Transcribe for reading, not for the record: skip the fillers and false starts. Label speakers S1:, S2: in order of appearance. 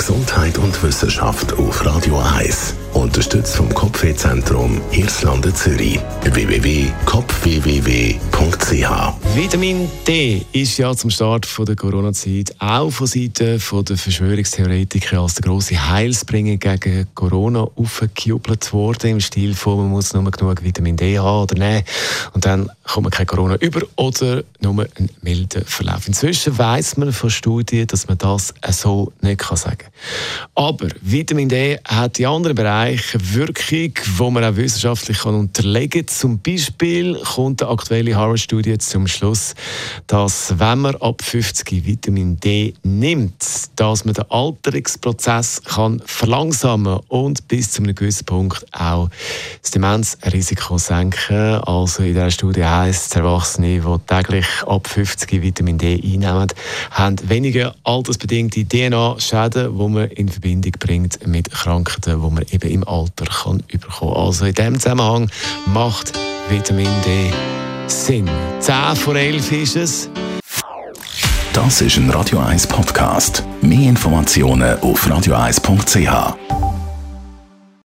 S1: Gesundheit und Wissenschaft auf Radio 1. Unterstützt vom Kopfwehzentrum Irlande Zürich. www.kopfwww.ch.
S2: Vitamin D ist ja zum Start der Corona-Zeit auch von Seiten der Verschwörungstheoretiker als der grosse Heilsbringer gegen Corona aufgejubelt worden. Im Stil von, man muss nur genug Vitamin D haben oder nehmen und dann kommt man kein Corona über oder nur einen milden Verlauf. Inzwischen weiss man von Studien, dass man das so nicht sagen kann. Aber Vitamin D hat die anderen Bereiche Wirkung, die man auch wissenschaftlich unterlegen kann. Zum Beispiel kommt eine aktuelle Harvard-Studie zum Schluss, dass wenn man ab 50 Vitamin D nimmt, dass man den Alterungsprozess kann verlangsamen und bis zu einem gewissen Punkt auch das Demenzrisiko senken. Also in dieser Studie heisst es, Erwachsene, die täglich ab 50 Vitamin D einnehmen, haben weniger altersbedingte DNA-Schäden, die man in Verbindung bringt mit Krankheiten, die man eben im Alter kann bekommen kann. Also in diesem Zusammenhang macht Vitamin D Sinn. 10 vor 11 ist es.
S1: Das ist ein Radio 1 Podcast. Mehr Informationen auf radio1.ch.